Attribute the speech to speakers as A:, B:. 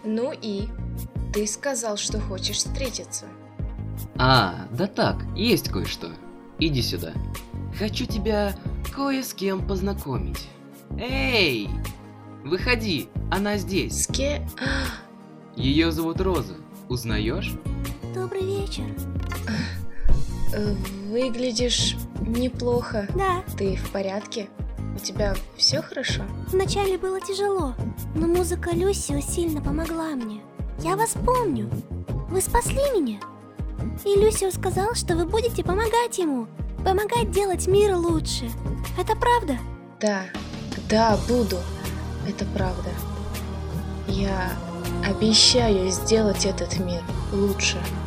A: Ну и? Ты сказал, что хочешь встретиться.
B: Да так, есть кое-что. Иди сюда. Хочу тебя кое с кем познакомить. Эй! Выходи, она здесь.
A: Ске...
B: Ее зовут Роза. Узнаешь?
C: Добрый вечер.
A: Выглядишь неплохо.
C: Да,
A: Ты в порядке? У тебя все хорошо?
C: вначале было тяжело, но музыка Люсио сильно помогла мне. Я вас помню. Вы спасли меня. И Люсио сказал, что вы будете помогать ему. Помогать делать мир лучше. Это правда?
A: Да, буду. Это правда. Я обещаю сделать этот мир лучше.